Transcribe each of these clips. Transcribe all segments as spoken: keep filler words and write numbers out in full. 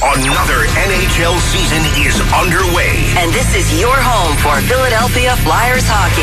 Another N H L season is underway. And this is your home for Philadelphia Flyers hockey.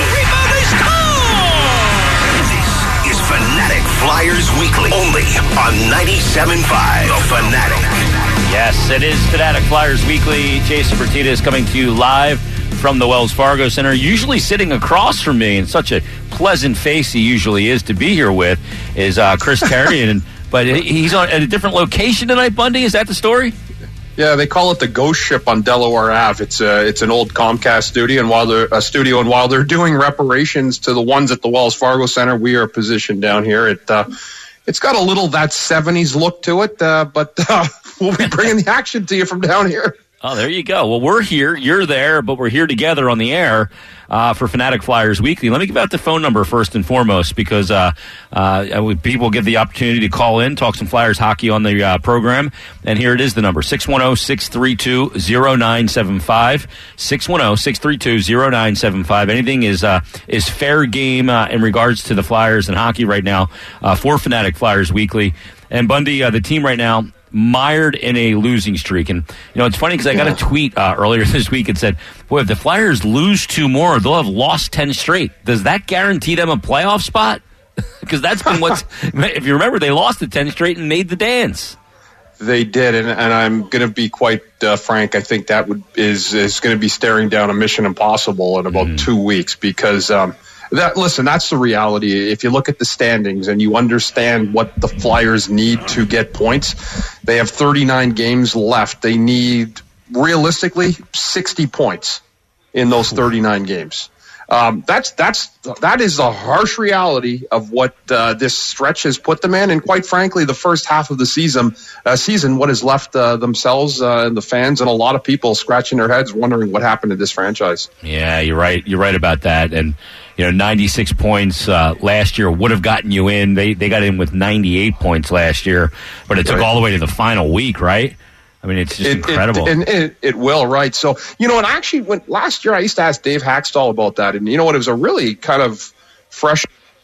This is Fanatic Flyers Weekly, only on ninety-seven point five The Fanatic. Yes, it is Fanatic Flyers Weekly. Jason Bertita is coming to you live from the Wells Fargo Center. Usually sitting across from me, and such a pleasant face he usually is to be here with, is uh, Chris Therien. But he's on at a different location tonight, Bundy? Is that the story? Yeah, they call it the Ghost Ship on Delaware Avenue. It's a, it's an old Comcast studio, and while they're a studio, and while they're doing reparations to the ones at the Wells Fargo Center, we are positioned down here. It uh, it's got a little that seventies look to it, uh, but uh, we'll be bringing the action to you from down here. Oh, there you go. Well, we're here, you're there, but we're here together on the air uh, for Fanatic Flyers Weekly. Let me give out the phone number first and foremost, because uh, uh, people get the opportunity to call in, talk some Flyers hockey on the uh, program. And here it is, the number, six one zero, six three two, zero nine seven five, six one zero, six three two, zero nine seven five. Anything is uh, is fair game uh, in regards to the Flyers and hockey right now uh, for Fanatic Flyers Weekly. And Bundy, uh, the team right now, mired in a losing streak. And, you know, it's funny because I got a tweet uh, earlier this week that said, boy, if the Flyers lose two more, they'll have lost ten straight. Does that guarantee them a playoff spot? Because that's been what's, if you remember, they lost the ten straight and made the dance. They did, and, and I'm going to be quite uh, frank. I think that would is, is going to be staring down a mission impossible in about mm. two weeks because um, That listen, that's the reality. If you look at the standings and you understand what the Flyers need to get points, they have thirty-nine games left. They need, realistically, sixty points in those thirty-nine games. Um, that's that's that is the harsh reality of what uh, this stretch has put them in, and quite frankly, the first half of the season, uh, season, what has left uh, themselves uh, and the fans and a lot of people scratching their heads, wondering what happened to this franchise. Yeah, you're right. You're right about that. And you know, ninety-six points uh, last year would have gotten you in. They they got in with ninety-eight points last year, but it took right. all the way to the final week, right? I mean, it's just it, incredible. It, and it, it will, right? So, you know, and actually, when last year I used to ask Dave Haxtell about that, and you know what? It was a really kind of fresh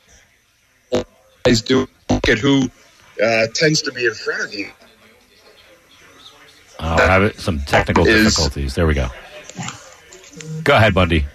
guys do look at who uh, tends to be in front of you. Oh, we're having some technical is, difficulties. There we go. Go ahead, Bundy.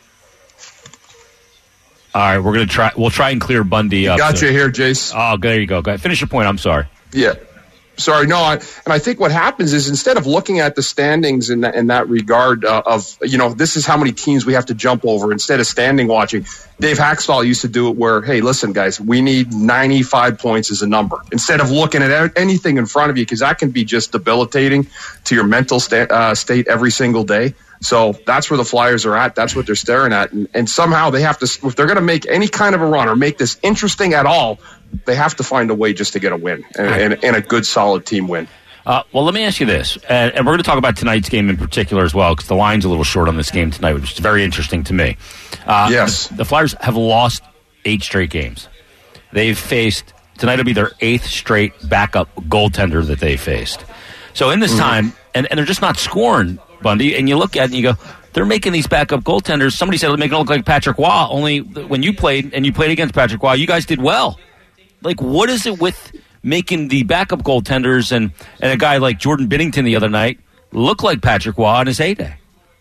All right, we're gonna try. We'll try and clear Bundy up. Got so. you here, Jace. Oh, there you go. Go ahead. Finish your point. I'm sorry. Yeah. Sorry, no, I, and I think what happens is instead of looking at the standings in that, in that regard uh, of, you know, this is how many teams we have to jump over, instead of standing watching, Dave Haxtell used to do it where, hey, listen, guys, we need ninety-five points as a number. Instead of looking at anything in front of you, because that can be just debilitating to your mental sta- uh, state every single day. So that's where the Flyers are at. That's what they're staring at. And, and somehow they have to, if they're going to make any kind of a run or make this interesting at all, they have to find a way just to get a win and, and, and a good, solid team win. Uh, well, let me ask you this, and, and we're going to talk about tonight's game in particular as well, because the line's a little short on this game tonight, which is very interesting to me. Uh, yes. The, the Flyers have lost eight straight games. They've faced, tonight will be their eighth straight backup goaltender that they faced. So in this mm-hmm. time, and, and they're just not scoring, Bundy, and you look at it and you go, they're making these backup goaltenders. Somebody said, make it look like Patrick Waugh, only when you played, and you played against Patrick Waugh, you guys did well. Like, what is it with making the backup goaltenders and, and a guy like Jordan Binnington the other night look like Patrick Waugh in his heyday?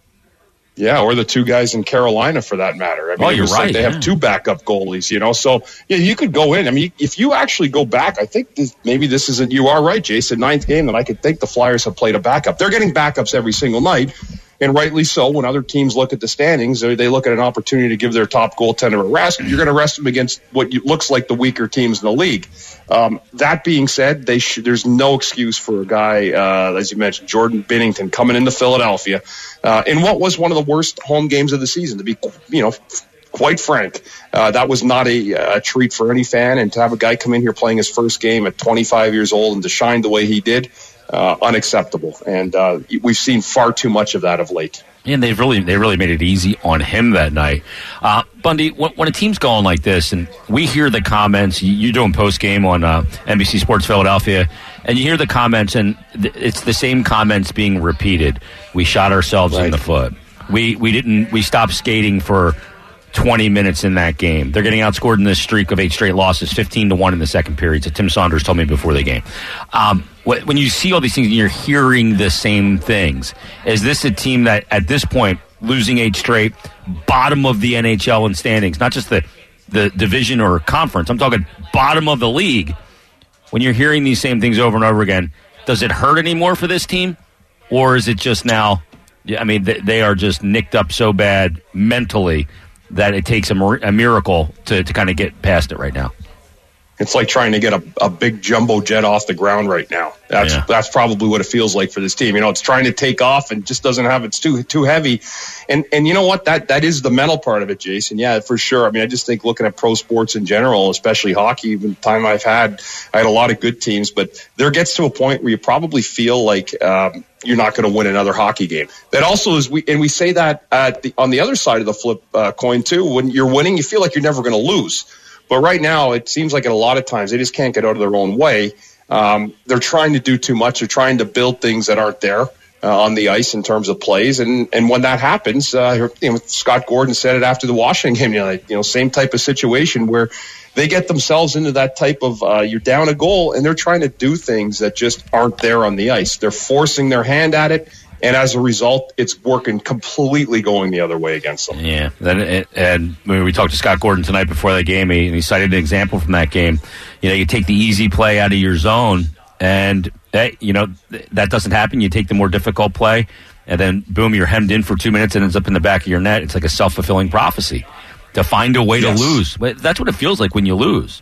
Yeah, or the two guys in Carolina, for that matter. I mean, oh, you're right. Like they yeah. have two backup goalies, you know. So, yeah, you could go in. I mean, if you actually go back, I think this, maybe this isn't – you are right, Jason, ninth game that I could think the Flyers have played a backup. They're getting backups every single night, and rightly so. When other teams look at the standings, they look at an opportunity to give their top goaltender a rest. You're going to rest them against what looks like the weaker teams in the league. Um, that being said, they sh- there's no excuse for a guy, uh, as you mentioned, Jordan Binnington, coming into Philadelphia uh, in what was one of the worst home games of the season. To be, you know, quite frank, uh, that was not a, a treat for any fan. And to have a guy come in here playing his first game at twenty-five years old and to shine the way he did, uh, unacceptable. And uh, we've seen far too much of that of late. And they've really they really made it easy on him that night. Uh, Bundy, when, when a team's going like this, and we hear the comments, you, you're doing post-game on uh, N B C Sports Philadelphia, and you hear the comments, and th- it's the same comments being repeated. We shot ourselves right. in the foot. We we didn't. We stopped skating for twenty minutes in that game. They're getting outscored in this streak of eight straight losses, fifteen to one in the second period. So Tim Saunders told me before the game. Um, when you see all these things and you're hearing the same things, is this a team that at this point, losing eight straight, bottom of the N H L in standings, not just the, the division or conference, I'm talking bottom of the league. When you're hearing these same things over and over again, does it hurt anymore for this team? Or is it just now, I mean, they are just nicked up so bad mentally that it takes a, a miracle to, to kind of get past it right now? It's like trying to get a, a big jumbo jet off the ground right now. That's yeah. that's probably what it feels like for this team. You know, it's trying to take off and just doesn't have, it's too too heavy. And and you know what? That that is the mental part of it, Jason. Yeah, for sure. I mean, I just think looking at pro sports in general, especially hockey, even the time I've had, I had a lot of good teams, but there gets to a point where you probably feel like um, you're not going to win another hockey game. That also is, we and we say that at the, on the other side of the flip uh, coin too. When you're winning, you feel like you're never going to lose. But right now, it seems like at a lot of times they just can't get out of their own way. Um, they're trying to do too much. They're trying to build things that aren't there uh, on the ice in terms of plays. And and when that happens, uh, you know, Scott Gordon said it after the Washington game. You know, like, you know, same type of situation where they get themselves into that type of uh, you're down a goal and they're trying to do things that just aren't there on the ice. They're forcing their hand at it. And as a result, it's working completely going the other way against them. Yeah. Then, and when we talked to Scott Gordon tonight before that game, and he cited an example from that game. You know, you take the easy play out of your zone, and, hey, you know, that doesn't happen. You take the more difficult play, and then, boom, you're hemmed in for two minutes and ends up in the back of your net. It's like a self-fulfilling prophecy to find a way yes. to lose. But that's what it feels like when you lose.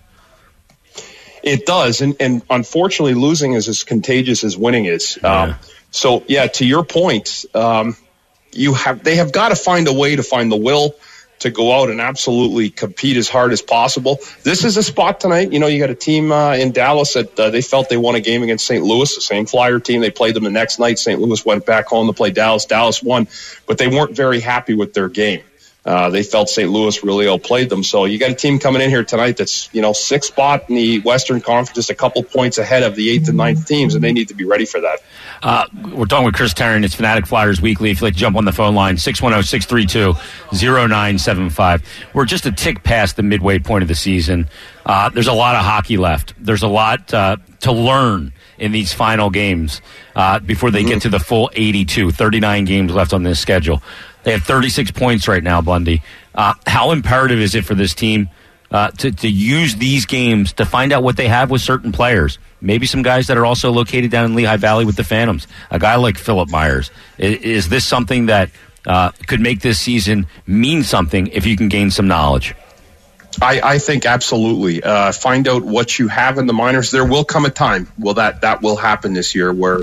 It does. And, and unfortunately, losing is as contagious as winning is. Yeah. Um, So, yeah, to your point, um, you have they have got to find a way to find the will to go out and absolutely compete as hard as possible. This is a spot tonight. You know, you got a team uh, in Dallas that uh, they felt they won a game against Saint Louis, the same Flyer team. They played them the next night. Saint Louis went back home to play Dallas. Dallas won, but they weren't very happy with their game. Uh, they felt Saint Louis really outplayed them. So you got a team coming in here tonight that's, you know, sixth spot in the Western Conference, just a couple points ahead of the eighth and ninth teams, and they need to be ready for that. Uh, we're talking with Chris Taren. It's Fanatic Flyers Weekly. If you'd like to jump on the phone line, six one zero, six three two, zero nine seven five. We're just a tick past the midway point of the season. Uh, there's a lot of hockey left. There's a lot uh, to learn in these final games uh, before they mm-hmm. get to the full eighty-two, thirty-nine games left on this schedule. They have thirty-six points right now, Bundy. Uh, how imperative is it for this team uh, to, to use these games to find out what they have with certain players? Maybe some guys that are also located down in Lehigh Valley with the Phantoms. A guy like Philip Myers. Is, is this something that uh, could make this season mean something if you can gain some knowledge? I, I think absolutely. Uh, find out what you have in the minors. There will come a time, well, that, that will happen this year where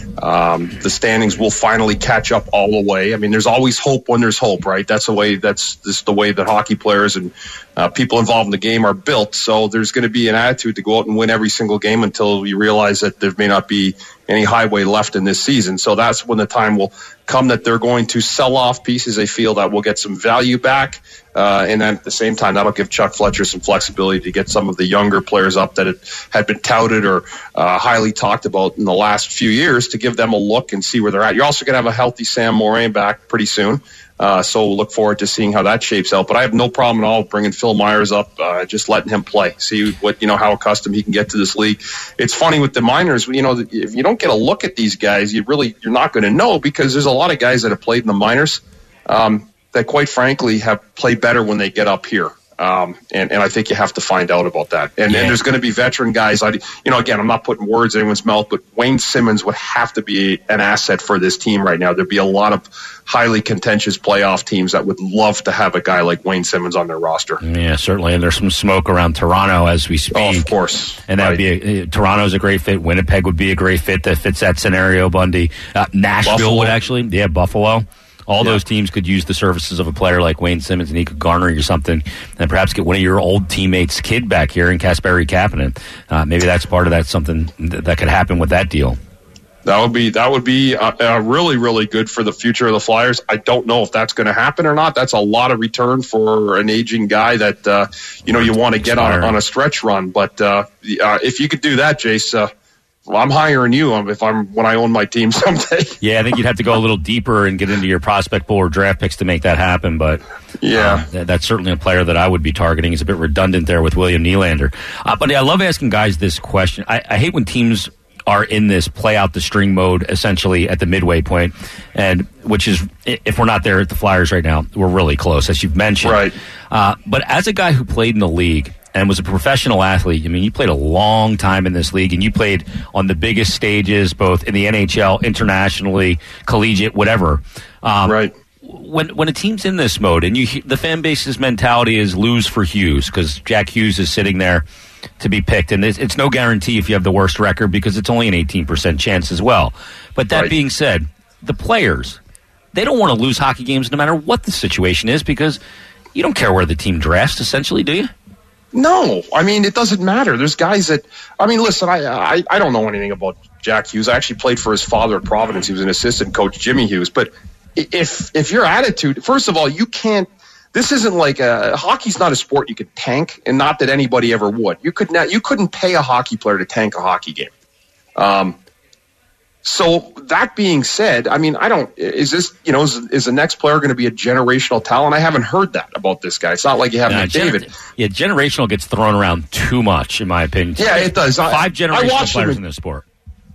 um, the standings will finally catch up all the way. I mean, there's always hope when there's hope, right? That's the way, that's just the way that hockey players and uh, people involved in the game are built. So there's going to be an attitude to go out and win every single game until you realize that there may not be any highway left in this season. So that's when the time will come that they're going to sell off pieces they feel that will get some value back. Uh, and then at the same time, that'll give Chuck Fletcher some flexibility to get some of the younger players up that had been touted or uh, highly talked about in the last few years to give them a look and see where they're at. You're also going to have a healthy Sam Morin back pretty soon. Uh, so we'll look forward to seeing how that shapes out. But I have no problem at all bringing Phil Myers up, uh, just letting him play, see what, you know, how accustomed he can get to this league. It's funny with the minors, you know, if you don't get a look at these guys, you really, you're not going to know, because there's a lot of guys that have played in the minors um, that quite frankly have played better when they get up here. Um, and, and I think you have to find out about that. And, yeah. and there's going to be veteran guys. I, you know, again, I'm not putting words in anyone's mouth, but Wayne Simmons would have to be an asset for this team right now. There'd be a lot of highly contentious playoff teams that would love to have a guy like Wayne Simmons on their roster. Yeah, certainly. And there's some smoke around Toronto as we speak. Oh, of course. And that right. would be a, Toronto's a great fit. Winnipeg would be a great fit that fits that scenario, Bundy. Uh, Nashville Buffalo. would actually. Yeah, Buffalo. All yeah. those teams could use the services of a player like Wayne Simmons, and he could garner you something, and perhaps get one of your old teammates' kid back here in Kasperi Kapanen. Uh, maybe that's part of that, something that, that could happen with that deal. That would be that would be uh, uh, really, really good for the future of the Flyers. I don't know if that's going to happen or not. That's a lot of return for an aging guy that uh, you know you want to get on, on a stretch run. But uh, uh, if you could do that, Jace, uh, well, I'm hiring you if I'm when I own my team someday. Yeah, I think you'd have to go a little deeper and get into your prospect pool or draft picks to make that happen. But yeah, uh, that's certainly a player that I would be targeting. He's a bit redundant there with William Nylander. Uh, but I love asking guys this question. I, I hate when teams are in this play out the string mode essentially at the midway point, and which is, if we're not there at the Flyers right now, we're really close, as you've mentioned. Right. Uh, but as a guy who played in the league and was a professional athlete, I mean, you played a long time in this league, and you played on the biggest stages, both in the N H L, internationally, collegiate, whatever. Um, right. When when a team's in this mode, and you the fan base's mentality is lose for Hughes, because Jack Hughes is sitting there to be picked, and it's, it's no guarantee if you have the worst record, because it's only an eighteen percent chance as well. But that right. being said, the players, they don't want to lose hockey games no matter what the situation is, because you don't care where the team drafts, essentially, do you? No, I mean, it doesn't matter. There's guys that, I mean, listen, I, I I don't know anything about Jack Hughes. I actually played for his father at Providence. He was an assistant coach, Jimmy Hughes. But if if your attitude, first of all, you can't, this isn't like a, hockey's not a sport you could tank, and not that anybody ever would. You could not, you couldn't pay a hockey player to tank a hockey game. Um, so that being said, I mean, I don't, is this, you know, is, is the next player going to be a generational talent? I haven't heard that about this guy. It's not like you have nah, McDavid. Gener- yeah, generational gets thrown around too much, in my opinion. Yeah, it does. Five I, generational I players him. in this sport.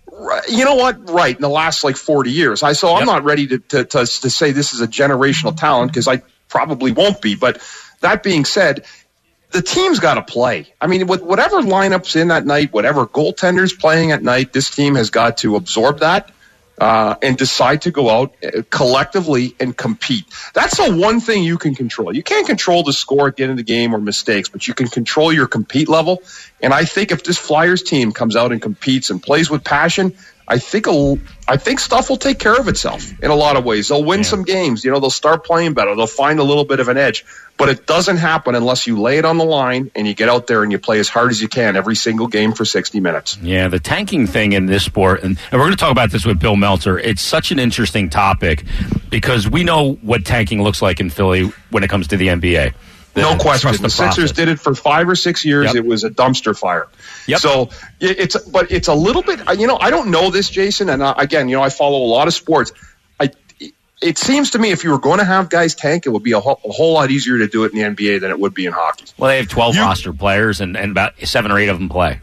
You know what? Right. In the last like forty years. I so I'm Yep. not ready to, to, to, to say this is a generational talent, because I probably won't be. But that being said, the team's got to play. I mean, with whatever lineups in that night, whatever goaltenders playing at night, this team has got to absorb that uh, and decide to go out collectively and compete. That's the one thing you can control. You can't control the score at the end of the game or mistakes, but you can control your compete level. And I think if this Flyers team comes out and competes and plays with passion, I think a, I think stuff will take care of itself in a lot of ways. They'll win Yeah. some games. You know, they'll start playing better. They'll find a little bit of an edge. But it doesn't happen unless you lay it on the line and you get out there and you play as hard as you can every single game for sixty minutes. Yeah, the tanking thing in this sport, and, and we're going to talk about this with Bill Meltzer. It's such an interesting topic, because we know what tanking looks like in Philly when it comes to the N B A. The, No question. trust The Sixers process. did it for five or six years. Yep. It was a dumpster fire. Yep. So it- it's, but it's a little bit, you know, I don't know this, Jason. And uh, again, you know, I follow a lot of sports. I, it seems to me if you were going to have guys tank, it would be a, ho- a whole lot easier to do it in the N B A than it would be in hockey. Well, they have twelve You- roster players, and, and about seven or eight of them play.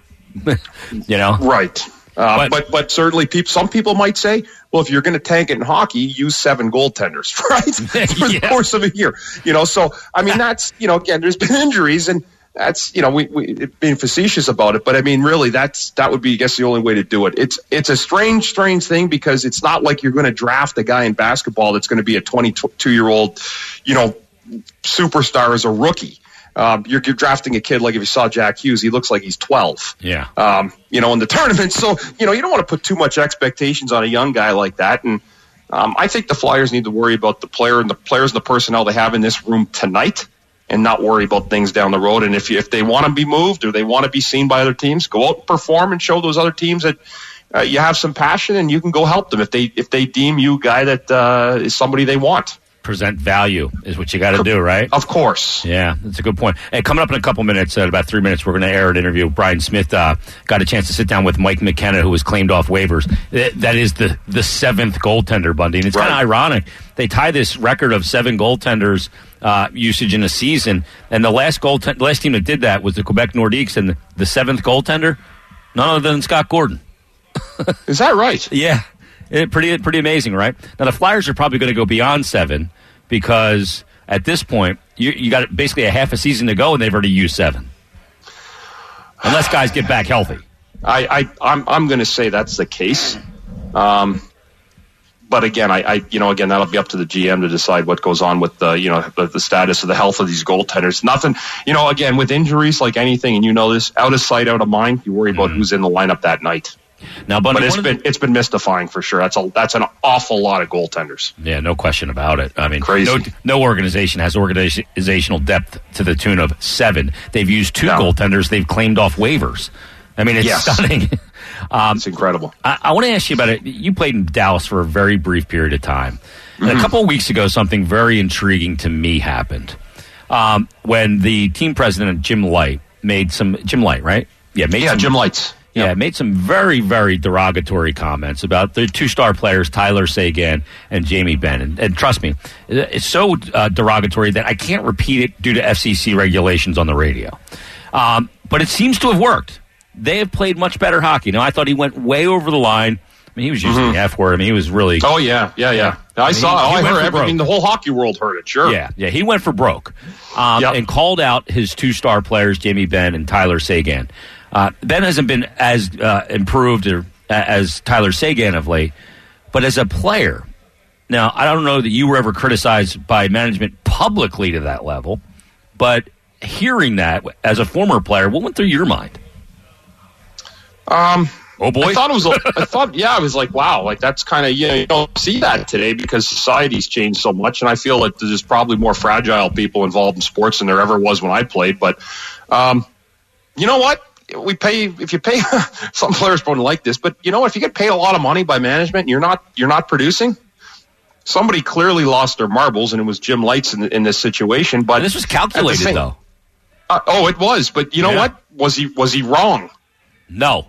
You know? Right. Uh, But- but, but certainly people, some people might say, well, if you're going to tank it in hockey, use seven goaltenders, right? For the Yeah. course of a year. You know, so, I mean, that's, you know, again, there's been injuries, and that's, you know, we, we being facetious about it, but I mean, really, that's, that would be, I guess, the only way to do it. It's, it's a strange, strange thing, because it's not like you're going to draft a guy in basketball that's going to be a twenty-two year old, you know, superstar as a rookie. Um, you're, you're drafting a kid like if you saw Jack Hughes, he looks like he's twelve. Yeah. Um, you know, in the tournament. So, you know, you don't want to put too much expectations on a young guy like that. And um, I think the Flyers need to worry about the player and the players and the personnel they have in this room tonight, and not worry about things down the road. And if you, if they want to be moved or they want to be seen by other teams, go out and perform and show those other teams that uh, you have some passion, and you can go help them if they if they deem you a guy that uh, is somebody they want. Present value is what you got to do, right? Of course. Yeah, that's a good point. Hey, coming up in a couple minutes, at about three minutes, we're going to air an interview. Brian Smith uh, got a chance to sit down with Mike McKenna, who was claimed off waivers. That that is the, the seventh goaltender, Bundy. And it's Right. kind of ironic. They tie this record of seven goaltenders uh, usage in a season, and the last goaltend- last team that did that was the Quebec Nordiques, and the, the seventh goaltender, none other than Scott Gordon. Is that right? Yeah, it, pretty pretty amazing, right? Now the Flyers are probably going to go beyond seven, because at this point you you got basically a half a season to go, and they've already used seven. Unless guys get back healthy. I, I I'm I'm going to say that's the case. Um, but again, I, I you know again that'll be up to the G M to decide what goes on with the you know the, the status of the health of these goaltenders. Nothing, you know, again with injuries like anything, and you know this, out of sight, out of mind. You worry about Mm. who's in the lineup that night. Now, Bundy, But it's one of been the- it's been mystifying for sure. That's a that's an awful lot of goaltenders. yeah, no question about it. I mean, Crazy. no no organization has organizational depth to the tune of seven. They've used two No. goaltenders. They've claimed off waivers. I mean, it's Yes. stunning. Um, It's incredible. I, I want to ask you about it. You played in Dallas for a very brief period of time. And Mm-hmm. a couple of weeks ago, something very intriguing to me happened. Um, when the team president, Jim Light, made some... Jim Light, right? Yeah, made Yeah, some, Jim Lights. Yeah, Yep. made some very, very derogatory comments about the two-star players, Tyler Seguin and Jamie Benn. And, and trust me, it's so uh, derogatory that I can't repeat it due to F C C regulations on the radio. Um, but it seems to have worked. they have played much better hockey. Now, I thought he went way over the line. I mean, he was using mm-hmm. the F word. I mean, he was really... Oh, yeah, yeah, yeah. I, I mean, saw he, he I heard everything. The whole hockey world heard it, sure. Yeah, yeah, he went for broke um, yep. and called out his two star players, Jamie Benn and Tyler Seguin. Uh, Ben hasn't been as uh, improved or, uh, as Tyler Seguin of late, but as a player... Now, I don't know that you were ever criticized by management publicly to that level, but hearing that as a former player, what went through your mind? Um, oh boy! I thought it was. I thought, yeah, I was like, wow, like that's kind of you know you don't see that today because society's changed so much, and I feel like there's probably more fragile people involved in sports than there ever was when I played. But um, you know what? We pay if you pay. Some players won't like this, but you know if you get paid a lot of money by management, and you're not you're not producing. Somebody clearly lost their marbles, and it was Jim Lights in, in this situation. But and this was calculated, same, though. Uh, oh, it was. But you know yeah. what? Was he was he wrong? No.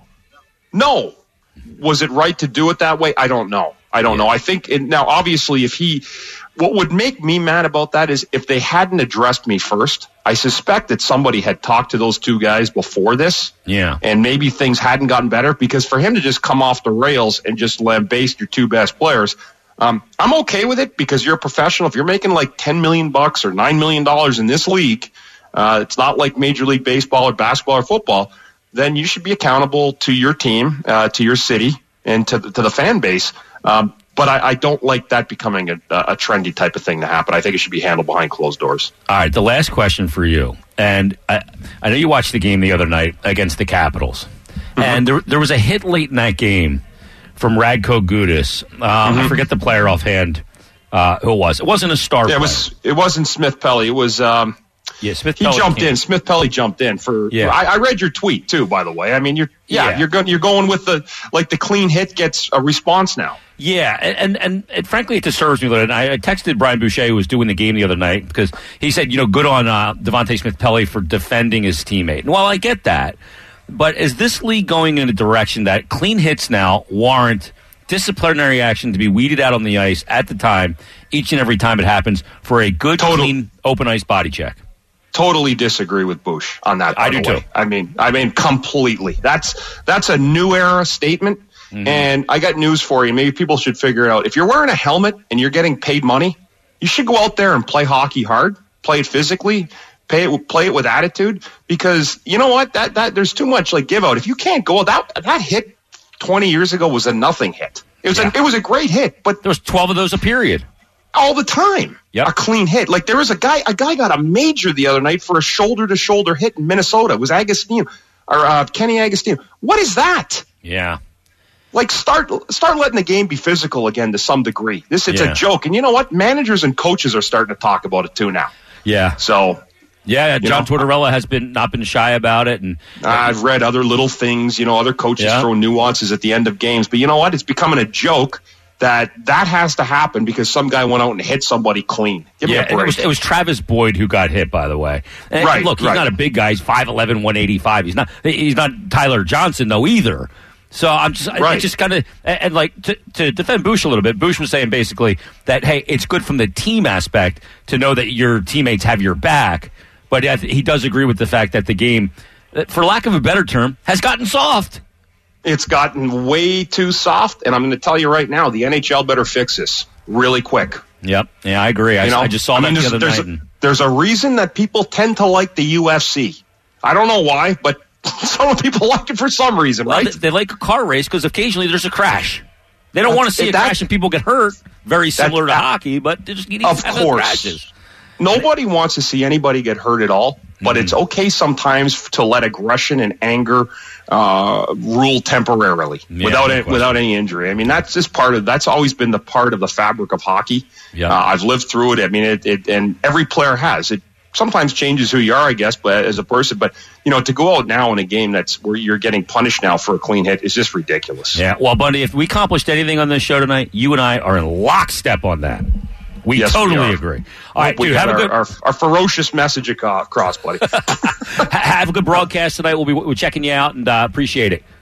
No. Was it right to do it that way? I don't know. I don't yeah. know. I think it, now, obviously, if he, what would make me mad about that is if they hadn't addressed me first. I suspect that somebody had talked to those two guys before this. Yeah. And maybe things hadn't gotten better because for him to just come off the rails and just lambaste your two best players. Um, I'm okay with it because you're a professional. If you're making like ten million bucks or nine million dollars in this league, uh, it's not like Major League Baseball or basketball or football. Then you should be accountable to your team, uh, to your city, and to the, to the fan base. Um, but I, I don't like that becoming a, a trendy type of thing to happen. I think it should be handled behind closed doors. All right, the last question for you, and I, I know you watched the game the other night against the Capitals, mm-hmm. and there there was a hit late in that game from Radko Gudas. Um, mm-hmm. I forget the player offhand uh, who it was. It wasn't a star yeah, player. It, was, it wasn't Smith Pelly. It was... Um, yeah, Smith He Pelly jumped came. in. Smith Pelly jumped in. for. Yeah. for I, I read your tweet, too, by the way. I mean, you're yeah, yeah. you're going you're going with the... Like, the clean hit gets a response now. Yeah, and, and, and, and frankly, it disturbs me a little. And I, I texted Brian Boucher, who was doing the game the other night, because he said, you know, good on uh, Devontae Smith Pelly for defending his teammate. And while I get that, but is this league going in a direction that clean hits now warrant disciplinary action to be weeded out on the ice at the time, each and every time it happens, for a good, Total. clean, open ice body check? Totally disagree with Bush on that. I do way. too. I mean, I mean, completely. That's that's a new era statement. Mm-hmm. And I got news for you. Maybe people should figure it out. If you're wearing a helmet and you're getting paid money, you should go out there and play hockey hard, play it physically, pay it, play it with attitude. Because you know what? That that there's too much like give out. If you can't go that that hit twenty years ago was a nothing hit. It was yeah. a, it was a great hit, but there was twelve of those a period. All the time. Yep. A clean hit. Like there was a guy, a guy got a major the other night for a shoulder to shoulder hit in Minnesota. It was Agostino or uh, Kenny Agostino. What is that? Yeah. Like start start letting the game be physical again to some degree. This it's yeah. a joke, and you know what? Managers and coaches are starting to talk about it too now. Yeah. So. Yeah, John know, Tortorella has been not been shy about it, and I've read other little things. You know, other coaches yeah. throw nuances at the end of games, but you know what? It's becoming a joke. That that has to happen because some guy went out and hit somebody clean. Give yeah, me a break. It was, it was Travis Boyd who got hit, by the way. And right, look, he's right. not a big guy. He's five eleven, one eighty-five. He's not he's not Tyler Johnson, though, either. So I'm just right. I just kind of and, and like to, to defend Bush a little bit. Bush was saying basically that, hey, it's good from the team aspect to know that your teammates have your back. But he does agree with the fact that the game, for lack of a better term, has gotten soft. It's gotten way too soft, and I'm going to tell you right now, the N H L better fix this really quick. Yep, yeah, I agree. I, you know, I just saw I mean, that the other there's night. A, and... there's a reason that people tend to like the U F C. I don't know why, but some people like it for some reason, well, right? They, they like a car race because occasionally there's a crash. They don't want to see a that, crash and people get hurt. Very similar to that, hockey, but they just need to of have course. crashes. Nobody wants to see anybody get hurt at all, but mm-hmm. it's okay sometimes to let aggression and anger uh, rule temporarily yeah, without any, without any injury. I mean, that's just part of that's always been the part of the fabric of hockey. Yeah. Uh, I've lived through it. I mean, it, it and every player has it. Sometimes changes who you are, I guess, but as a person. But you know, to go out now in a game that's where you're getting punished now for a clean hit is just ridiculous. Yeah. Well, Bundy, if we accomplished anything on this show tonight, you and I are in lockstep on that. We yes, totally we agree. All right, we dude, have our, a good our, our ferocious message across, buddy. have a good broadcast tonight. We'll be we're checking you out and uh, appreciate it.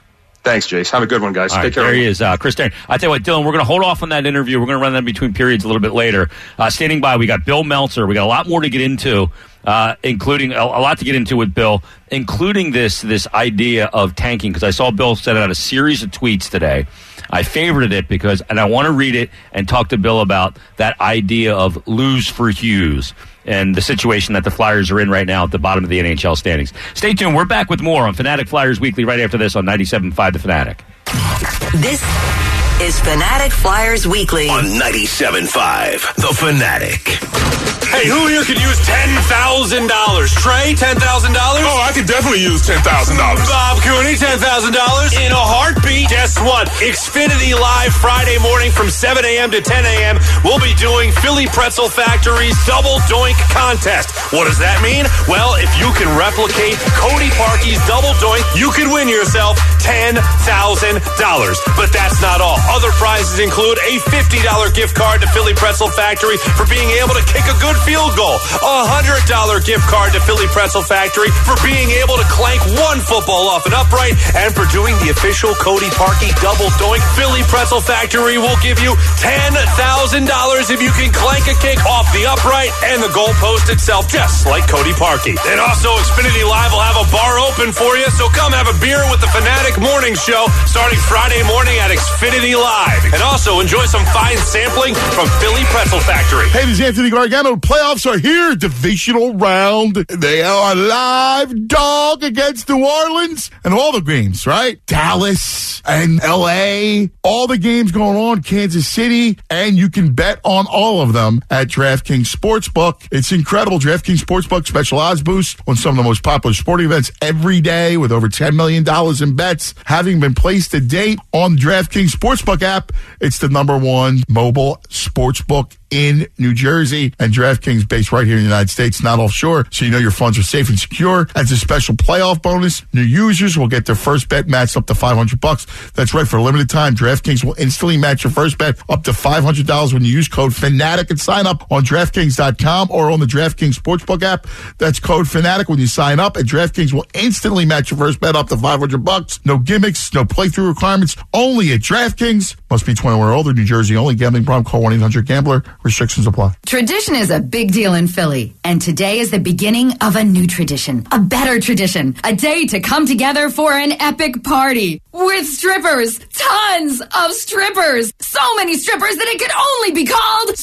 Thanks, Jace. Have a good one, guys. All Take right, care. There he is, uh, Chris Tarian. I tell you what, Dylan, we're going to hold off on that interview. We're going to run that between periods a little bit later. Uh, standing by, we got Bill Meltzer. We got a lot more to get into, uh, including a, a lot to get into with Bill, including this this idea of tanking. Because I saw Bill send out a series of tweets today. I favorited it because, and I want to read it and talk to Bill about that idea of lose for Hughes and the situation that the Flyers are in right now at the bottom of the N H L standings. Stay tuned. We're back with more on Fanatic Flyers Weekly right after this on ninety-seven point five The Fanatic. This is Fanatic Flyers Weekly on ninety-seven point five The Fanatic. Hey, who here could use ten thousand dollars? Trey, ten thousand dollars? Oh, I could definitely use ten thousand dollars. Bob Cooney, ten thousand dollars? In a heartbeat. Guess what? Xfinity Live Friday morning from seven a.m. to ten a.m. We'll be doing Philly Pretzel Factory's Double Doink Contest. What does that mean? Well, if you can replicate Cody Parkey's Double Doink, you could win yourself ten thousand dollars. But that's not all. Other prizes include a fifty dollars gift card to Philly Pretzel Factory for being able to kick a good field goal, a one hundred dollars gift card to Philly Pretzel Factory for being able to clank one football off an upright, and for doing the official Cody Parkey Double Doink. Philly Pretzel Factory will give you ten thousand dollars if you can clank a kick off the upright and the goalpost itself, just like Cody Parkey. And also, Xfinity Live will have a bar open for you, so come have a beer with the Fanatic Morning Show starting Friday morning at Xfinity Live. And also, enjoy some fine sampling from Philly Pretzel Factory. Hey, this is Anthony Gargano. Playoffs are here. Divisional round. They are live, dog, against New Orleans. And all the games, right? Dallas and L A. All the games going on. Kansas City. And you can bet on all of them at DraftKings Sportsbook. It's incredible. DraftKings Sportsbook special odds boost on some of the most popular sporting events every day with over ten million dollars in bets having been placed to date on the DraftKings Sportsbook app. It's the number one mobile sportsbook in New Jersey, and DraftKings based right here in the United States, not offshore, so you know your funds are safe and secure. As a special playoff bonus, new users will get their first bet matched up to five hundred bucks. That's right, for a limited time, DraftKings will instantly match your first bet up to five hundred dollars when you use code FANATIC and sign up on DraftKings dot com or on the DraftKings Sportsbook app. That's code FANATIC when you sign up, and DraftKings will instantly match your first bet up to five hundred bucks. No gimmicks, no playthrough requirements, only at DraftKings. Must be twenty-one or older, New Jersey only. Gambling problem, call one eight hundred gambler. Restrictions apply. Tradition is a big deal in Philly, and today is the beginning of a new tradition, a better tradition, a day to come together for an epic party with strippers, tons of strippers, so many strippers that it could only be called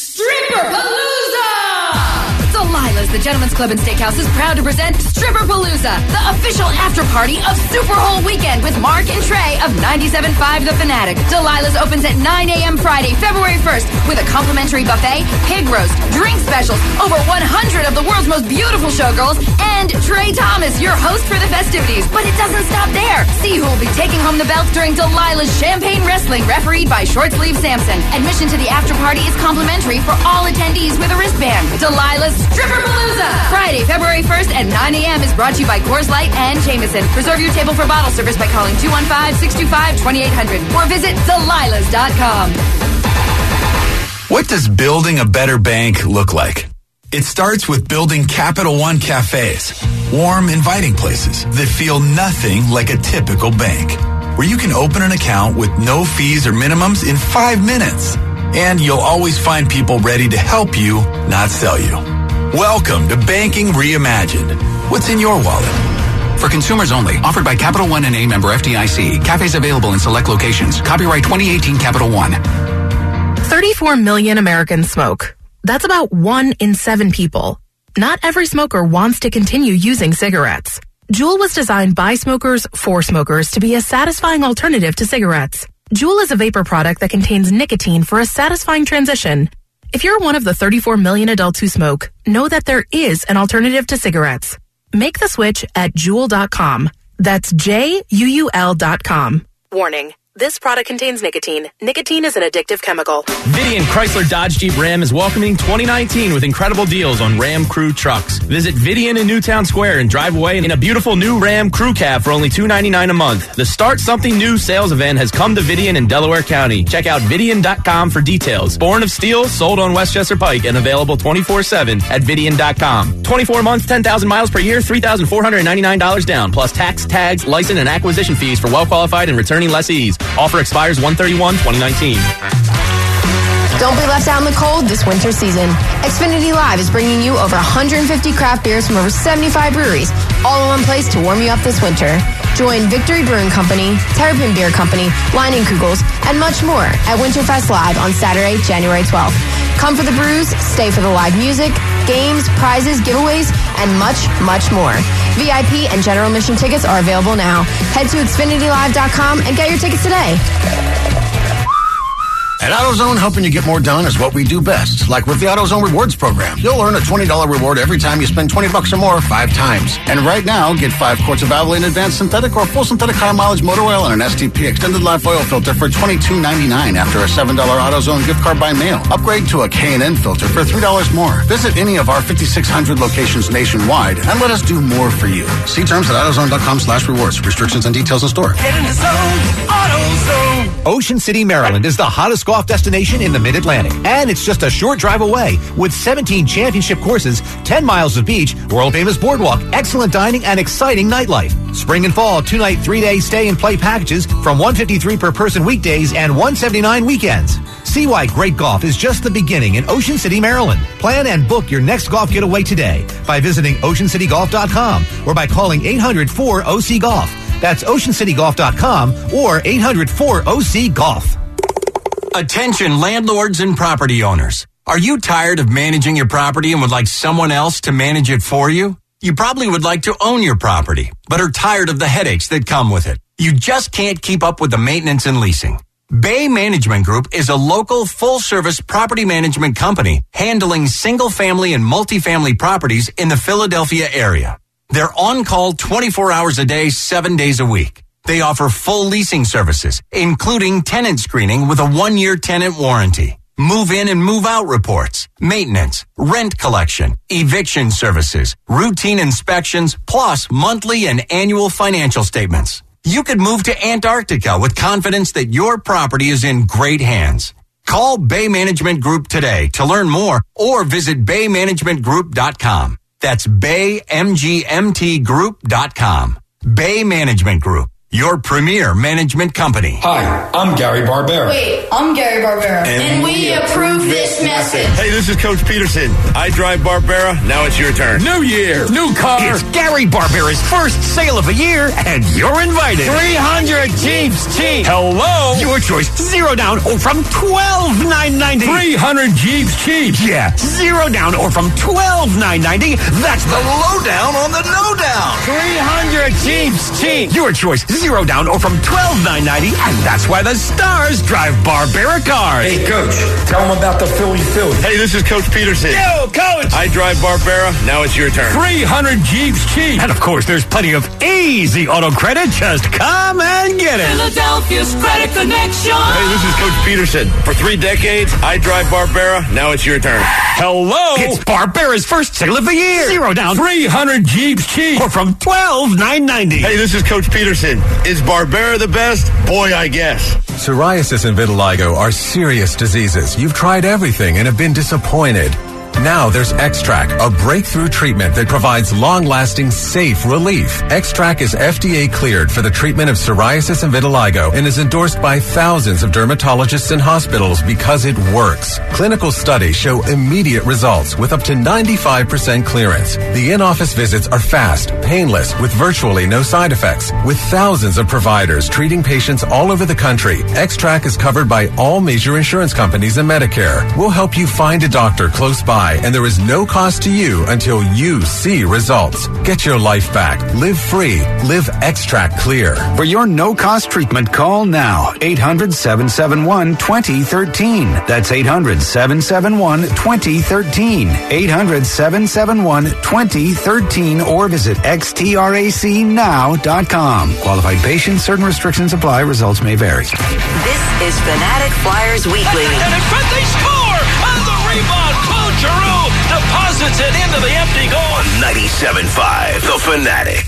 Stripperpalooza! Delilah's, the Gentleman's Club and Steakhouse, is proud to present Stripperpalooza, the official after party of Super Bowl weekend with Mark and Trey of ninety-seven point five The Fanatic. Delilah's opens at nine a.m. Friday, February first, with a complimentary buffet, pig roast, drink specials, over one hundred of the world's most beautiful showgirls, and Trey Thomas, your host for the festivities. But it doesn't stop there. See who will be taking home the belts during Delilah's Champagne Wrestling, refereed by Short Sleeve Sampson. Admission to the after party is complimentary for all attendees with a wristband. Delilah's Stripperpalooza, Friday, February first at nine a.m. is brought to you by Coors Light and Jameson. Reserve your table for bottle service by calling two one five, six two five, two eight zero zero or visit delilahs dot com. What does building a better bank look like? It starts with building Capital One cafes, warm, inviting places that feel nothing like a typical bank, where you can open an account with no fees or minimums in five minutes. And you'll always find people ready to help you, not sell you. Welcome to Banking Reimagined. What's in your wallet? For consumers only. Offered by Capital One and a member F D I C. Cafes available in select locations. Copyright twenty eighteen Capital One. thirty-four million Americans smoke. That's about one in seven people. Not every smoker wants to continue using cigarettes. Juul was designed by smokers for smokers to be a satisfying alternative to cigarettes. Juul is a vapor product that contains nicotine for a satisfying transition. If you're one of the thirty-four million adults who smoke, know that there is an alternative to cigarettes. Make the switch at Juul dot com. That's J U U L dot com. Warning. This product contains nicotine. Nicotine is an addictive chemical. Vidian Chrysler Dodge Jeep Ram is welcoming twenty nineteen with incredible deals on Ram Crew trucks. Visit Vidian in Newtown Square and drive away in a beautiful new Ram Crew Cab for only two hundred ninety-nine dollars a month. The Start Something New sales event has come to Vidian in Delaware County. Check out Vidian dot com for details. Born of Steel, sold on Westchester Pike, and available twenty-four seven at Vidian dot com. twenty-four months, ten thousand miles per year, three thousand four hundred ninety-nine dollars down, plus tax, tags, license, and acquisition fees for well-qualified and returning lessees. Offer expires one thirty-one twenty nineteen. Don't be left out in the cold this winter season. Xfinity Live is bringing you over one hundred fifty craft beers from over seventy-five breweries, all in one place to warm you up this winter. Join Victory Brewing Company, Terrapin Beer Company, Leinenkugels, and much more at Winterfest Live on Saturday, January twelfth. Come for the brews, stay for the live music, games, prizes, giveaways, and much, much more. V I P and general admission tickets are available now. Head to Xfinity Live dot com and get your tickets today. At AutoZone, helping you get more done is what we do best. Like with the AutoZone Rewards program. You'll earn a twenty dollars reward every time you spend twenty bucks or more five times. And right now, get five quarts of Valvoline Advanced Synthetic or full synthetic high mileage motor oil and an S T P extended life oil filter for twenty-two ninety-nine after a seven dollars AutoZone gift card by mail. Upgrade to a K and N filter for three dollars more. Visit any of our fifty-six hundred locations nationwide and let us do more for you. See terms at AutoZone dot com slash rewards. Restrictions and details in store. Get in the zone, AutoZone. Ocean City, Maryland is the hottest golf destination in the Mid-Atlantic. And it's just a short drive away with seventeen championship courses, ten miles of beach, world-famous boardwalk, excellent dining, and exciting nightlife. Spring and fall, two-night, three-day stay and play packages from one hundred fifty-three dollars per person weekdays and one hundred seventy-nine dollars weekends. See why great golf is just the beginning in Ocean City, Maryland. Plan and book your next golf getaway today by visiting ocean city golf dot com or by calling eight hundred four O C golf. That's ocean city golf dot com or eight hundred four O C golf. Attention landlords and property owners. Are you tired of managing your property and would like someone else to manage it for you? You probably would like to own your property, but are tired of the headaches that come with it. You just can't keep up with the maintenance and leasing. Bay Management Group is a local full-service property management company handling single-family and multifamily properties in the Philadelphia area. They're on-call twenty-four hours a day, seven days a week. They offer full leasing services, including tenant screening with a one-year tenant warranty, move-in and move-out reports, maintenance, rent collection, eviction services, routine inspections, plus monthly and annual financial statements. You could move to Antarctica with confidence that your property is in great hands. Call Bay Management Group today to learn more or visit bay management group dot com. That's bay m g m t group dot com. Bay Management Group, your premier management company. Hi, I'm Gary Barbera. Wait, I'm Gary Barbera. And, and we, we approve this message. Hey, this is Coach Peterson. I drive Barbera. Now it's your turn. New year, new car. It's Gary Barbera's first sale of the year, and you're invited. three hundred Jeeps cheap. Hello. Your choice. Zero down or from twelve nine ninety. three hundred Jeeps cheap. Yeah, zero down or from twelve nine ninety. That's the lowdown on the no down. three hundred Jeeps cheap. Your choice. Zero down or from twelve nine ninety, and that's why the stars drive Barbera cars. Hey, Coach, tell them about the Philly Philly. Hey, this is Coach Peterson. Yo, Coach. I drive Barbera. Now it's your turn. three hundred Jeeps cheap. And of course, there's plenty of easy auto credit. Just come and get it. Philadelphia's Credit Connection. Hey, this is Coach Peterson. For three decades, I drive Barbera. Now it's your turn. Hello. It's Barbera's first sale of the year. Zero down. three hundred Jeeps cheap. Or from twelve nine ninety. Hey, this is Coach Peterson. Is Barbera the best? Boy, I guess. Psoriasis and vitiligo are serious diseases. You've tried everything and have been disappointed. Now there's X-Track, a breakthrough treatment that provides long-lasting, safe relief. X-Track is F D A cleared for the treatment of psoriasis and vitiligo and is endorsed by thousands of dermatologists and hospitals because it works. Clinical studies show immediate results with up to ninety-five percent clearance. The in-office visits are fast, painless, with virtually no side effects. With thousands of providers treating patients all over the country, X-Track is covered by all major insurance companies and Medicare. We'll help you find a doctor close by apply, and there is no cost to you until you see results. Get your life back. Live free. Live X-Track Clear. For your no-cost treatment, call now. eight hundred, seven seven one, two zero one three. That's eight hundred, seven seven one, two zero one three. eight hundred, seven seven one, two zero one three or visit x t r a c now dot com. Qualified patients, certain restrictions apply. Results may vary. This is Fanatic Flyers Weekly. And in front they score on the rebound. Claude Giroux deposits it into the empty goal. ninety-seven point five, The Fanatic.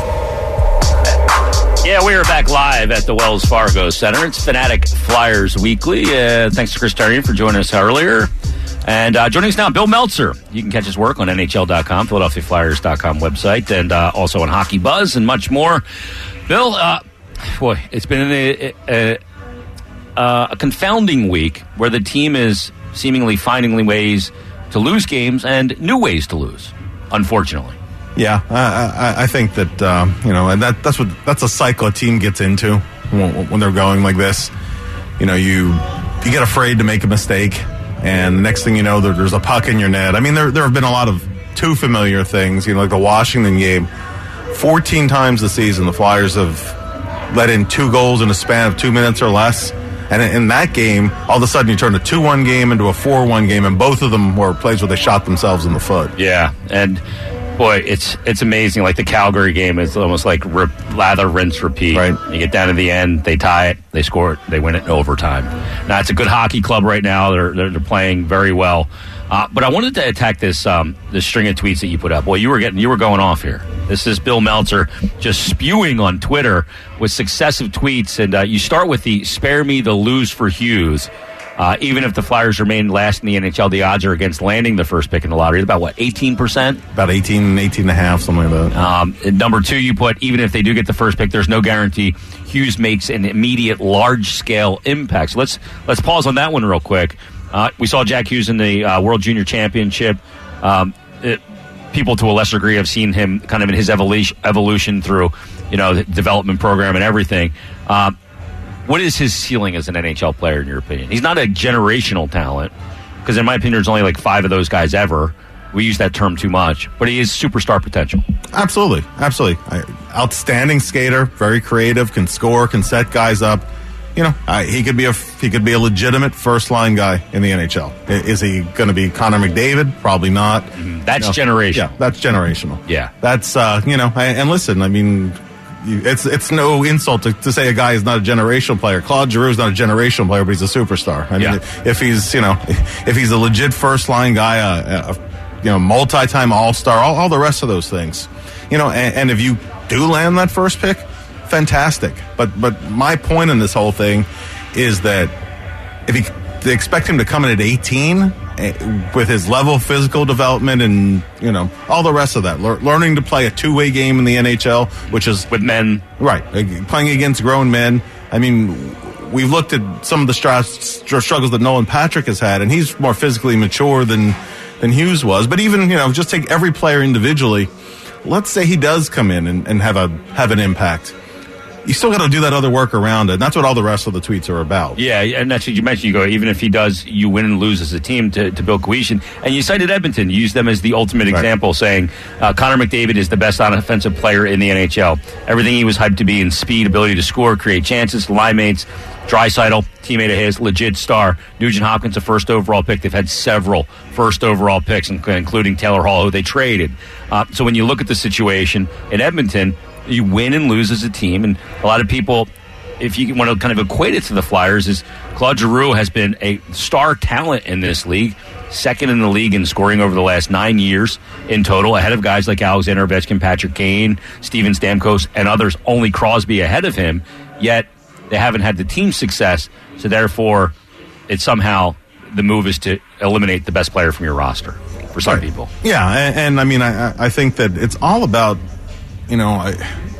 Yeah, we are back live at the Wells Fargo Center. It's Fanatic Flyers Weekly. Uh, thanks to Chris Tarian for joining us earlier. And uh, joining us now, Bill Meltzer. You can catch his work on N H L dot com, Philadelphia Flyers dot com website, and uh, also on Hockey Buzz and much more. Bill, uh, boy, it's been a, a, a, a confounding week where the team is seemingly finding ways to lose games and new ways to lose, unfortunately. Yeah, I, I, I think that um, you know, and that that's what that's a cycle a team gets into when, when they're going like this. You know, you you get afraid to make a mistake, and the next thing you know, there, there's a puck in your net. I mean, there there have been a lot of too familiar things. You know, like the Washington game. Fourteen times this season, the Flyers have let in two goals in a span of two minutes or less. And in that game, all of a sudden you turn a two one game into a four one game, and both of them were plays where they shot themselves in the foot. Yeah, and boy, it's it's amazing. Like the Calgary game is almost like rip, lather, rinse, repeat. Right. You get down to the end, they tie it, they score it, they win it in overtime. Now, it's a good hockey club right now. They're they're, they're playing very well. Uh, but I wanted to attack this um, this string of tweets that you put up. Well, you were getting you were going off here. This is Bill Meltzer just spewing on Twitter with successive tweets, and uh, you start with the "spare me the lose for Hughes." Uh, even if the Flyers remain last in the N H L, the odds are against landing the first pick in the lottery. About what, eighteen percent? About eighteen, eighteen and a half, something like that. Um, number two, you put even if they do get the first pick, there's no guarantee Hughes makes an immediate large scale impact. So let's let's pause on that one real quick. Uh, we saw Jack Hughes in the uh, World Junior Championship. Um, it, people to a lesser degree have seen him kind of in his evolution, evolution through, you know, the development program and everything. Uh, what is his ceiling as an N H L player, in your opinion? He's not a generational talent, because in my opinion, there's only like five of those guys ever. We use that term too much, but he is superstar potential. Absolutely, absolutely. I, outstanding skater, very creative, can score, can set guys up. You know, uh, he could be a he could be a legitimate first line guy in the N H L. Is he going to be Connor McDavid? Probably not. Mm-hmm. That's you know, generational. Yeah, that's generational. Yeah, that's uh, you know. And listen, I mean, you, it's it's no insult to, to say a guy is not a generational player. Claude Giroux is not a generational player, but he's a superstar. I mean, yeah. if he's you know if he's a legit first line guy, a, a you know multi-time All Star, all, all the rest of those things, you know, and, and if you do land that first pick, fantastic. But but my point in this whole thing is that if he, they expect him to come in at eighteen with his level of physical development and, you know, all the rest of that, Le- learning to play a two-way game in the N H L, which is with men, right, playing against grown men. I mean, we've looked at some of the str- str- struggles that Nolan Patrick has had, and he's more physically mature than than Hughes was. But even, you know, just take every player individually. Let's say he does come in and, and have a have an impact. You still got to do that other work around it. And that's what all the rest of the tweets are about. Yeah, and that's what you mentioned. You go, even if he does, you win and lose as a team to, to Bill Cohesion. And you cited Edmonton. You used them as the ultimate right. example, saying uh, Connor McDavid is the best on-offensive player in the N H L. Everything he was hyped to be in speed, ability to score, create chances, line mates. Draisaitl, teammate of his, legit star. Nugent Hopkins, a first overall pick. They've had several first overall picks, including Taylor Hall, who they traded. Uh, so when you look at the situation in Edmonton, you win and lose as a team, and a lot of people, if you want to kind of equate it to the Flyers, is Claude Giroux has been a star talent in this league, second in the league in scoring over the last nine years in total, ahead of guys like Alexander Ovechkin, Patrick Kane, Steven Stamkos, and others, only Crosby ahead of him, yet they haven't had the team success, so therefore it's somehow the move is to eliminate the best player from your roster for some right. people. Yeah, and, and I mean, I, I think that it's all about, you know, I,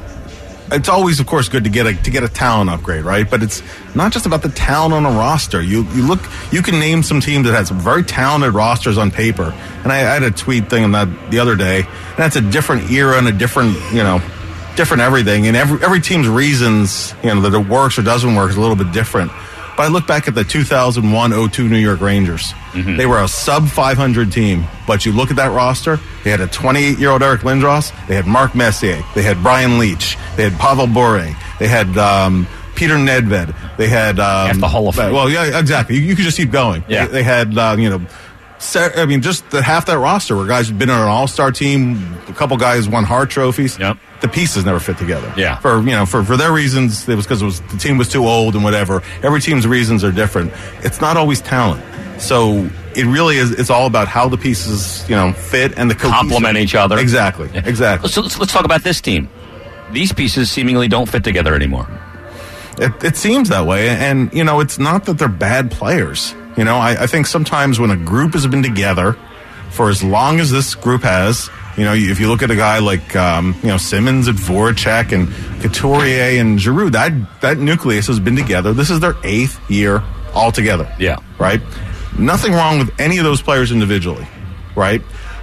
it's always, of course, good to get a to get a talent upgrade, right? But it's not just about the talent on a roster. You you look, you can name some teams that had some very talented rosters on paper. And I, I had a tweet thing on that the other day, and that's a different era and a different, you know, different everything. And every every team's reasons, you know, that it works or doesn't work is a little bit different. But I look back at the two thousand one oh two New York Rangers. Mm-hmm. They were a sub five hundred team, but you look at that roster, they had a twenty-eight-year-old Eric Lindros, they had Mark Messier, they had Brian Leach, they had Pavel Bure, they had um, Peter Nedved, they had... Um, Half the Hall of Fame. Well, yeah, exactly. You, you could just keep going. Yeah. They, they had, uh, you know... I mean, just the, half that roster were guys who've been on an all-star team. A couple guys won Hart trophies. Yep. The pieces never fit together. Yeah. For you know, for, for their reasons, it was because it was the team was too old and whatever. Every team's reasons are different. It's not always talent. So it really is. It's all about how the pieces you know fit and the cohesion. Complement each other. Exactly. Yeah. Exactly. So let's, let's talk about this team. These pieces seemingly don't fit together anymore. It, it seems that way, and you know, it's not that they're bad players. You know, I, I think sometimes when a group has been together for as long as this group has, you know, if you look at a guy like, um, you know, Simmons and Voracek and Couturier and Giroux, that, that nucleus has been together. This is their eighth year all together. Yeah. Right? Nothing wrong with any of those players individually, right?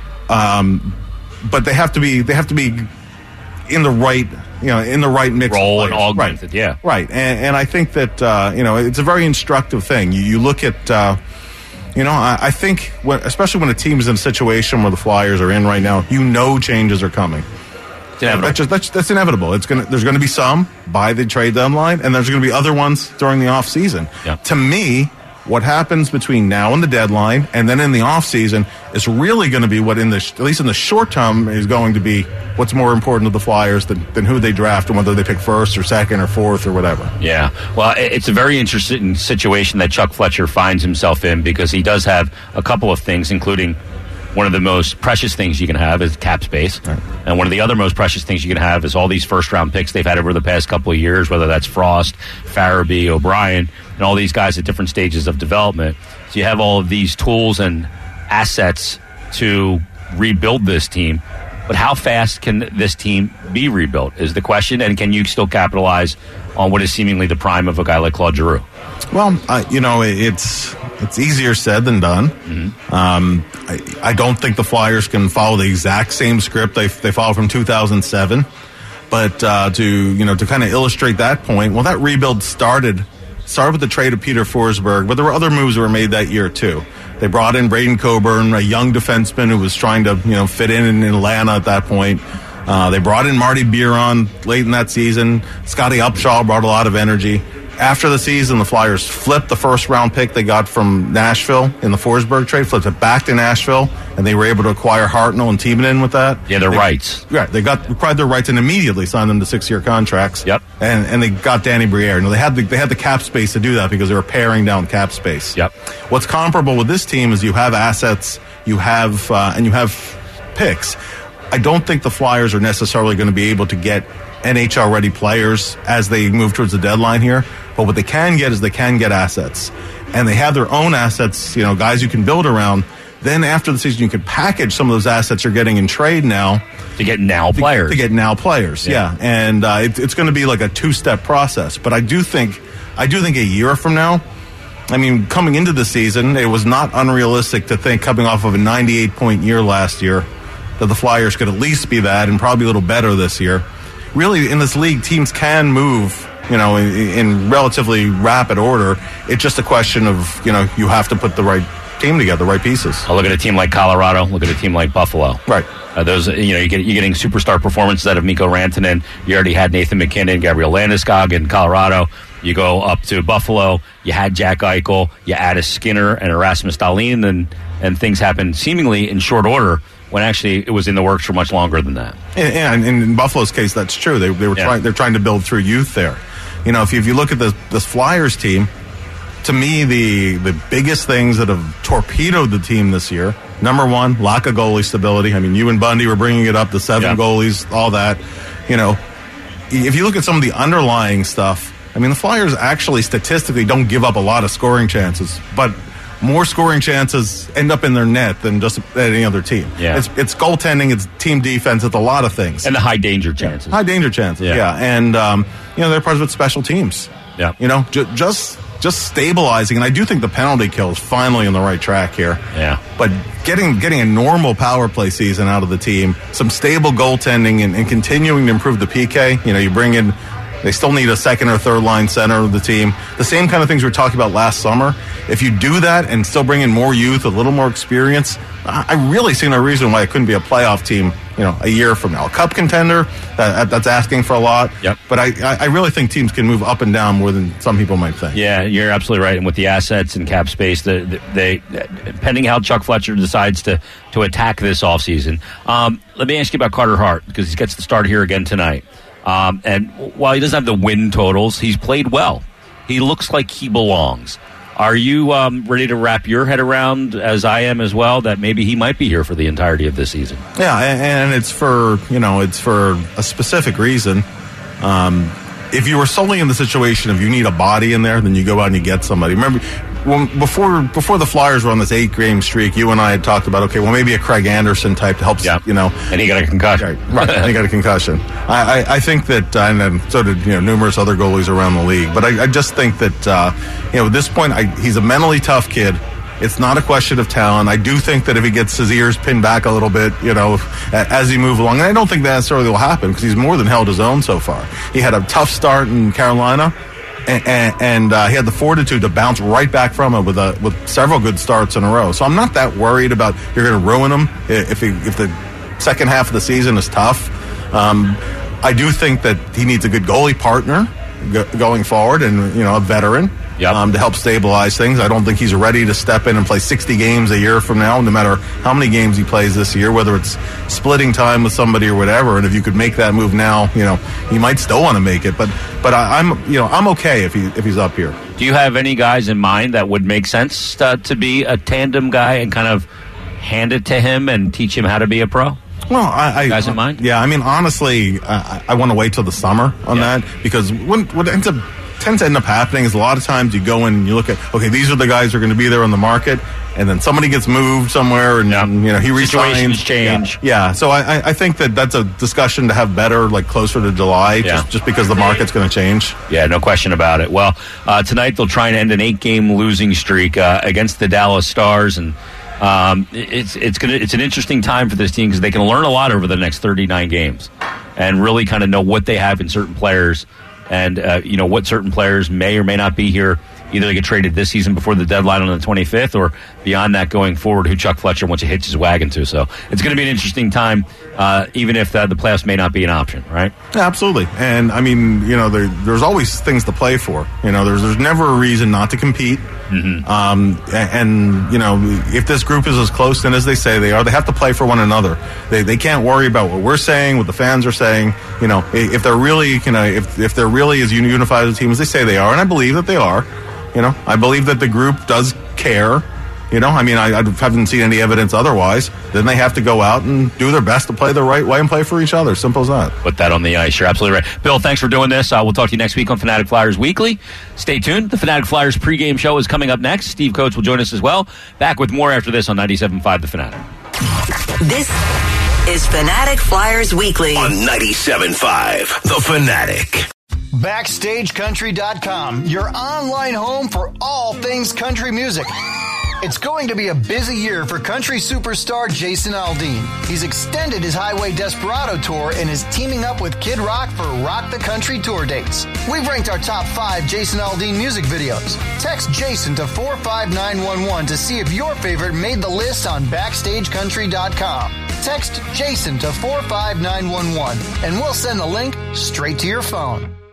Um, but they have to be, they have to be in the right, you know, in the right mix. Role of and augmented, right. yeah. Right. And, and I think that, uh, you know, it's a very instructive thing. You, you look at, uh, you know, I, I think, when, especially when a team is in a situation where the Flyers are in right now, you know changes are coming. It's inevitable. That's, just, that's, that's inevitable. It's gonna, there's going to be some by the trade deadline, and there's going to be other ones during the off season. Yeah. To me, what happens between now and the deadline, and then in the off season, is really going to be what, in the at least in the short term, is going to be what's more important to the Flyers than, than who they draft and whether they pick first or second or fourth or whatever. Yeah. Well, it's a very interesting situation that Chuck Fletcher finds himself in because he does have a couple of things, including one of the most precious things you can have is cap space. Right. And one of the other most precious things you can have is all these first-round picks they've had over the past couple of years, whether that's Frost, Farabee, O'Brien, and all these guys at different stages of development. So you have all of these tools and assets to rebuild this team. But how fast can this team be rebuilt is the question, and can you still capitalize on what is seemingly the prime of a guy like Claude Giroux? Well, uh, you know, it's it's easier said than done. Mm-hmm. Um, I, I don't think the Flyers can follow the exact same script they they followed from two thousand seven. But uh, to you know to kind of illustrate that point, well, that rebuild started started with the trade of Peter Forsberg, but there were other moves that were made that year too. They brought in Braden Coburn, a young defenseman who was trying to you know fit in in Atlanta at that point. Uh, they brought in Marty Biron late in that season. Scotty Upshaw brought a lot of energy. After the season, the Flyers flipped the first-round pick they got from Nashville in the Forsberg trade, flipped it back to Nashville, and they were able to acquire Hartnell and Timonen with that. Yeah, their they, rights. Right, they got acquired their rights and immediately signed them to six-year contracts. Yep. And and they got Danny Briere. Now, they had the, they had the cap space to do that because they were paring down cap space. Yep. What's comparable with this team is you have assets, you have uh, and you have picks. I don't think the Flyers are necessarily going to be able to get N H L-ready players as they move towards the deadline here. But what they can get is they can get assets. And they have their own assets, you know, guys you can build around. Then after the season, you can package some of those assets you're getting in trade now. To get now players. To, to get now players, yeah. yeah. And uh, it, it's going to be like a two-step process. But I do think, I do think a year from now, I mean, coming into the season, it was not unrealistic to think, coming off of a ninety-eight point year last year, that the Flyers could at least be that and probably a little better this year. Really, in this league, teams can move, you know, in, in relatively rapid order. It's just a question of, you know, you have to put the right team together, the right pieces. I'll look at a team like Colorado. Look at a team like Buffalo. Right. Uh, those, you know, you get, you're getting superstar performances out of Mikko Rantanen. You already had Nathan McKinnon, Gabriel Landeskog in Colorado. You go up to Buffalo. You had Jack Eichel. You add a Skinner and Erasmus Dahlin, and and things happen seemingly in short order, when actually it was in the works for much longer than that. Yeah, and in Buffalo's case, that's true. They, they were yeah. trying. They're trying to build through youth there. You know, if you, if you look at the this Flyers team, to me, the the biggest things that have torpedoed the team this year, number one, lack of goalie stability. I mean, you and Bundy were bringing it up, the seven yeah. goalies, all that. You know, if you look at some of the underlying stuff, I mean, the Flyers actually statistically don't give up a lot of scoring chances, but more scoring chances end up in their net than just any other team. Yeah. It's, it's goaltending, it's team defense, it's a lot of things. And the high danger chances. High danger chances, yeah. yeah. And, um, you know, they're part of it special teams. Yeah. You know, ju- just just stabilizing. And I do think the penalty kill is finally on the right track here. Yeah. But getting getting a normal power play season out of the team, some stable goaltending, and, and continuing to improve the P K. You know, you bring in They still need a second or third line center of the team. The same kind of things we were talking about last summer. If you do that and still bring in more youth, a little more experience, I really see no reason why it couldn't be a playoff team, you know, a year from now. A cup contender, that, that's asking for a lot. Yep. But I, I really think teams can move up and down more than some people might think. Yeah, you're absolutely right. And with the assets and cap space, the, the, they, depending how Chuck Fletcher decides to, to attack this offseason. Um, let me ask you about Carter Hart, because he gets the start here again tonight. Um, and while he doesn't have the win totals, he's played well. He looks like he belongs. Are you um, ready to wrap your head around, as I am as well, that maybe he might be here for the entirety of this season? Yeah, and it's for, you know, it's for a specific reason. Um, if you were solely in the situation of you need a body in there, then you go out and you get somebody. Remember, when, before before the Flyers were on this eight-game streak, you and I had talked about, okay, well, maybe a Craig Anderson type to help, yep. you know. And he got a concussion. Right, and he got a concussion. I, I, I think that, uh, and then so did, you know, numerous other goalies around the league. But I, I just think that, uh, you know, at this point, I, he's a mentally tough kid. It's not a question of talent. I do think that if he gets his ears pinned back a little bit, you know, as he moves along, and I don't think that necessarily will happen because he's more than held his own so far. He had a tough start in Carolina, and, and, and uh, he had the fortitude to bounce right back from it with a, with several good starts in a row. So I'm not that worried about you're going to ruin him if he, if the second half of the season is tough. Um, I do think that he needs a good goalie partner go, going forward, and you know, a veteran. Yep. Um, to help stabilize things. I don't think he's ready to step in and play sixty games a year from now, no matter how many games he plays this year, whether it's splitting time with somebody or whatever. And if you could make that move now, you know, he might still want to make it. But but I, I'm you know I'm okay if he if he's up here. Do you have any guys in mind that would make sense uh, to be a tandem guy and kind of hand it to him and teach him how to be a pro? Well, I, I guys in mind? Yeah, I mean, honestly, I, I want to wait till the summer on yeah. that because when what ends up. tends to end up happening is a lot of times you go and you look at, okay, these are the guys who are going to be there on the market, and then somebody gets moved somewhere, and yep. you know he resigns. Situations change. Yeah, yeah. So I, I think that that's a discussion to have better, like closer to July, yeah. just just because the market's going to change. Yeah, no question about it. Well, uh, tonight they'll try and end an eight-game losing streak uh, against the Dallas Stars, and um, it's it's gonna it's an interesting time for this team because they can learn a lot over the next thirty-nine games, and really kind of know what they have in certain players. And, uh, you know, what certain players may or may not be here. Either they get traded this season before the deadline on the twenty-fifth or beyond that going forward, who Chuck Fletcher wants to hitch his wagon to. So it's going to be an interesting time, uh, even if uh, the playoffs may not be an option, right? Yeah, absolutely. And, I mean, you know, there, there's always things to play for. You know, there's, there's never a reason not to compete. Mm-hmm. Um, and, you know, if this group is as close in as they say they are, they have to play for one another. They they can't worry about what we're saying, what the fans are saying. You know, if they're really, you know, if, if they're really as unified as a team as they say they are, and I believe that they are, you know, I believe that the group does care. You know, I mean, I, I haven't seen any evidence otherwise. Then they have to go out and do their best to play the right way and play for each other. Simple as that. Put that on the ice. You're absolutely right. Bill, thanks for doing this. Uh, we'll talk to you next week on Fanatic Flyers Weekly. Stay tuned. The Fanatic Flyers pregame show is coming up next. Steve Coates will join us as well. Back with more after this on ninety-seven point five The Fanatic. This is Fanatic Flyers Weekly on ninety-seven point five The Fanatic. Backstage Country dot com, your online home for all things country music. It's going to be a busy year for country superstar Jason Aldean. He's extended his Highway Desperado tour and is teaming up with Kid Rock for Rock the Country tour dates. We've ranked our top five Jason Aldean music videos. Text Jason to four five nine one one to see if your favorite made the list on Backstage Country dot com. Text Jason to four five nine one one and we'll send the link straight to your phone.